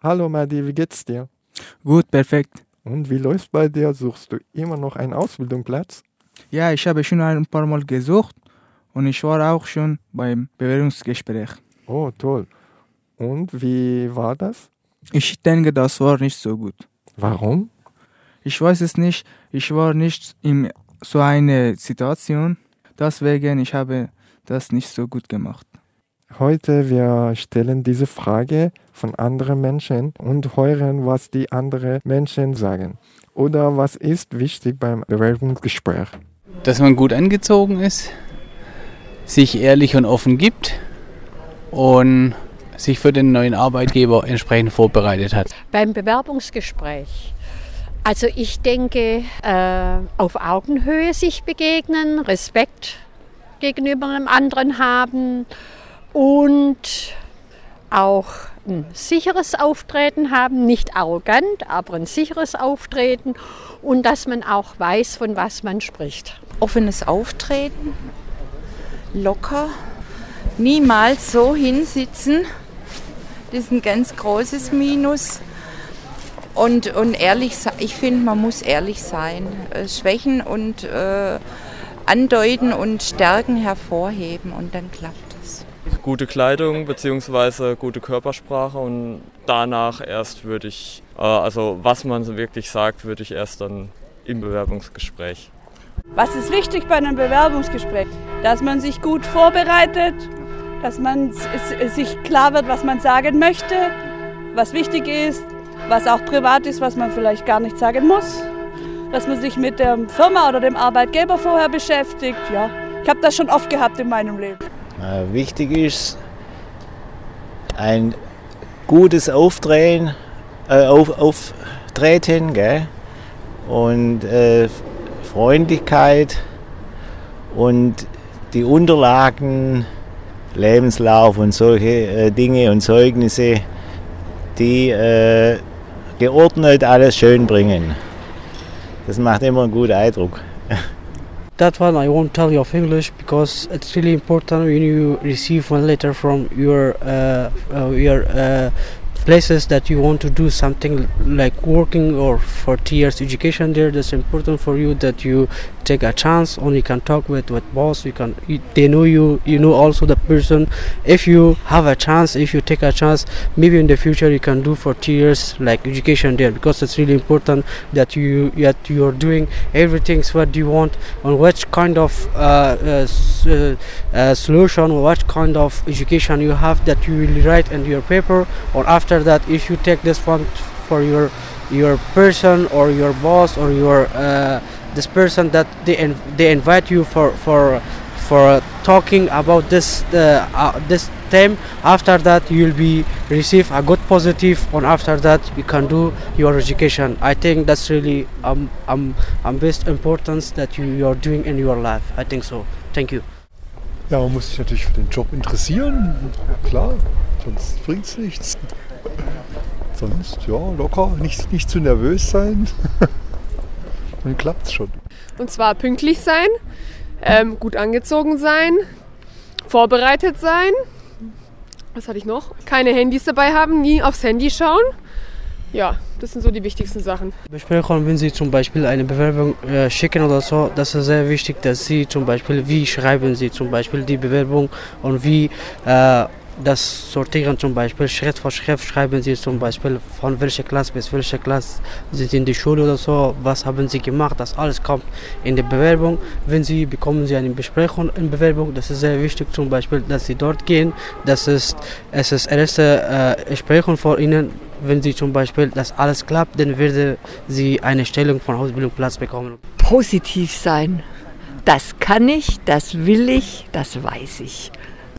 Hallo Madi, wie geht's dir? Gut, perfekt. Und wie läuft's bei dir? Suchst du immer noch einen Ausbildungsplatz? Ja, ich habe schon ein paar Mal gesucht und ich war auch schon beim Bewerbungsgespräch. Oh, toll. Und wie war das? Ich denke, das war nicht so gut. Warum? Ich weiß es nicht, ich war nicht in so einer Situation, deswegen ich habe das nicht so gut gemacht. Heute wir stellen diese Frage von anderen Menschen und hören, was die anderen Menschen sagen. Oder was ist wichtig beim Bewerbungsgespräch? Dass man gut angezogen ist, sich ehrlich und offen gibt und sich für den neuen Arbeitgeber entsprechend vorbereitet hat. Beim Bewerbungsgespräch, also ich denke, auf Augenhöhe sich begegnen, Respekt gegenüber einem anderen haben und auch ein sicheres Auftreten haben, nicht arrogant, aber ein sicheres Auftreten und dass man auch weiß, von was man spricht. Offenes Auftreten, locker, niemals so hinsitzen, das ist ein ganz großes Minus. Und ehrlich, ich finde, man muss ehrlich sein, Schwächen und andeuten und Stärken hervorheben und dann klappt es. Gute Kleidung bzw. gute Körpersprache und danach erst würde ich, also was man so wirklich sagt, würde ich erst dann im Bewerbungsgespräch. Was ist wichtig bei einem Bewerbungsgespräch? Dass man sich gut vorbereitet, dass man sich klar wird, was man sagen möchte, was wichtig ist, was auch privat ist, was man vielleicht gar nicht sagen muss, dass man sich mit der Firma oder dem Arbeitgeber vorher beschäftigt. Ja, ich habe das schon oft gehabt in meinem Leben. Wichtig ist ein gutes Auftreten, gell? Und Freundlichkeit und die Unterlagen, Lebenslauf und solche Dinge und Zeugnisse, die geordnet alles schön bringen. Das macht immer einen guten Eindruck. That one I won't tell you of English because it's really important when you receive one letter from your places that you want to do something like working or for 2 years education there. That's important for you that you take a chance and you can talk with boss. They know you know also the person. If you have a chance, if you take a chance, maybe in the future you can do for 2 years like education there because it's really important that you are doing everything what you want on which kind of solution or what kind of education you have that you will write in your paper. Or after that, if you take this one for your person or your boss or your this person that they invite you for talking about this theme. After that, you will be receive a good positive, and after that you can do your education. I think that's really best importance that you are doing in your life. I think so. Thank you. Ja, man muss sich natürlich für den Job interessieren, klar, sonst bringt es nichts. Sonst, ja, locker, nicht zu nervös sein, dann klappt es schon. Und zwar pünktlich sein, gut angezogen sein, vorbereitet sein. Was hatte ich noch? Keine Handys dabei haben, nie aufs Handy schauen. Ja, das sind so die wichtigsten Sachen. Besprechungen, wenn Sie zum Beispiel eine Bewerbung schicken oder so, das ist sehr wichtig, dass Sie zum Beispiel, wie schreiben Sie zum Beispiel die Bewerbung und wie das sortieren zum Beispiel, Schritt für Schritt schreiben Sie zum Beispiel, von welcher Klasse bis welcher Klasse sind Sie in der Schule oder so, was haben Sie gemacht, das alles kommt in die Bewerbung. Wenn Sie bekommen Sie eine Besprechung in Bewerbung, das ist sehr wichtig zum Beispiel, dass Sie dort gehen, es ist erste Besprechung vor Ihnen. Wenn Sie zum Beispiel das alles klappt, dann werden Sie eine Stellung von Ausbildungsplatz bekommen. Positiv sein, das kann ich, das will ich, das weiß ich.